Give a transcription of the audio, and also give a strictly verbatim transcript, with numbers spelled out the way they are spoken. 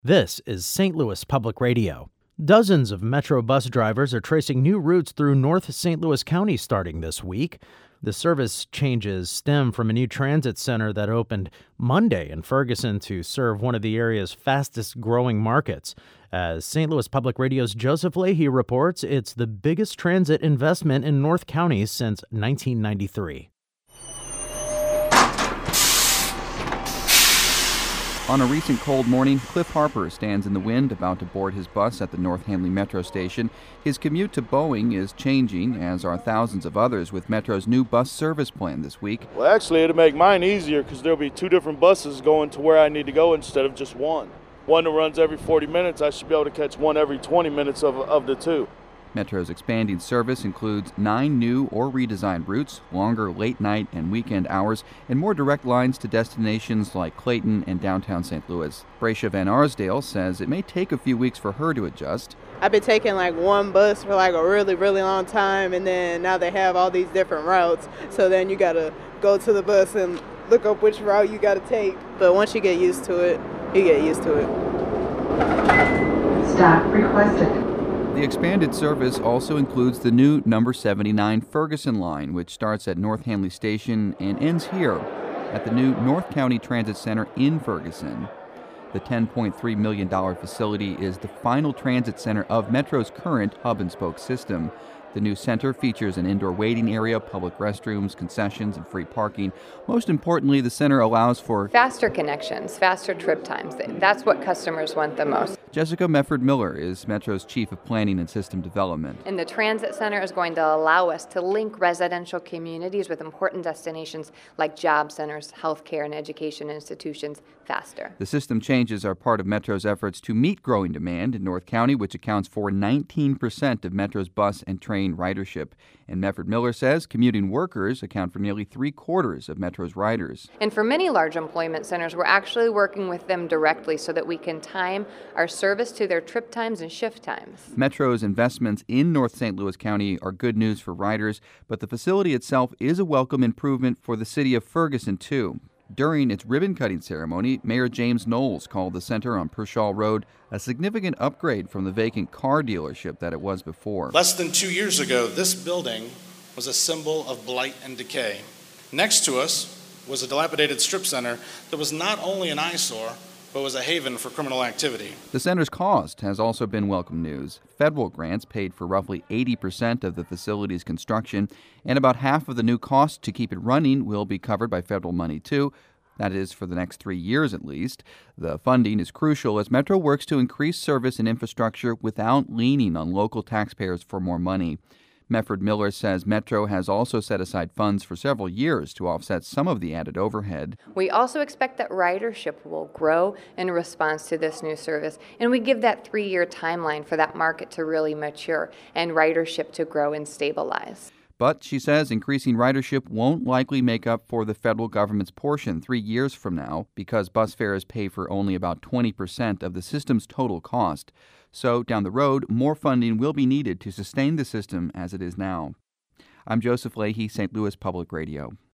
This is Saint Louis Public Radio. Dozens of Metro bus drivers are tracing new routes through North Saint Louis County starting this week. The service changes stem from a new transit center that opened Monday in Ferguson to serve one of the area's fastest growing markets. As Saint Louis Public Radio's Joseph Leahy reports, it's the biggest transit investment in North County since nineteen ninety-three. On a recent cold morning, Cliff Harper stands in the wind about to board his bus at the North Handley Metro station. His commute to Boeing is changing, as are thousands of others with Metro's new bus service plan this week. Well, actually, it'll make mine easier because there'll be two different buses going to where I need to go instead of just one. One that runs every forty minutes, I should be able to catch one every twenty minutes of, of the two. Metro's expanding service includes nine new or redesigned routes, longer late-night and weekend hours, and more direct lines to destinations like Clayton and downtown Saint Louis. Bracia Van Arsdale says it may take a few weeks for her to adjust. I've been taking like one bus for like a really, really long time, and then now they have all these different routes, so then you gotta go to the bus and look up which route you gotta take. But once you get used to it, you get used to it. Stop requested. The expanded service also includes the new number seventy-nine Ferguson line, which starts at North Handley Station and ends here at the new North County Transit Center in Ferguson. The ten point three million dollars facility is the final transit center of Metro's current hub-and-spoke system. The new center features an indoor waiting area, public restrooms, concessions, and free parking. Most importantly, the center allows for faster connections, faster trip times. That's what customers want the most. Jessica Mefford Miller is Metro's Chief of Planning and System Development. And the transit center is going to allow us to link residential communities with important destinations like job centers, healthcare, and education institutions faster. The system changes are part of Metro's efforts to meet growing demand in North County, which accounts for nineteen percent of Metro's bus and train ridership. And Mefford Miller says commuting workers account for nearly three quarters of Metro's riders. And for many large employment centers, we're actually working with them directly so that we can time our service to their trip times and shift times. Metro's investments in North Saint Louis County are good news for riders, but the facility itself is a welcome improvement for the city of Ferguson, too. During its ribbon-cutting ceremony, Mayor James Knowles called the center on Pershaw Road a significant upgrade from the vacant car dealership that it was before. Less than two years ago, this building was a symbol of blight and decay. Next to us was a dilapidated strip center that was not only an eyesore, but was a haven for criminal activity. The center's cost has also been welcome news. Federal grants paid for roughly eighty percent of the facility's construction, and about half of the new cost to keep it running will be covered by federal money, too. That is, for the next three years at least. The funding is crucial as Metro works to increase service and infrastructure without leaning on local taxpayers for more money. Mefford Miller says Metro has also set aside funds for several years to offset some of the added overhead. We also expect that ridership will grow in response to this new service, and we give that three-year timeline for that market to really mature and ridership to grow and stabilize. But, she says, increasing ridership won't likely make up for the federal government's portion three years from now because bus fares pay for only about twenty percent of the system's total cost. So, down the road, more funding will be needed to sustain the system as it is now. I'm Joseph Leahy, Saint Louis Public Radio.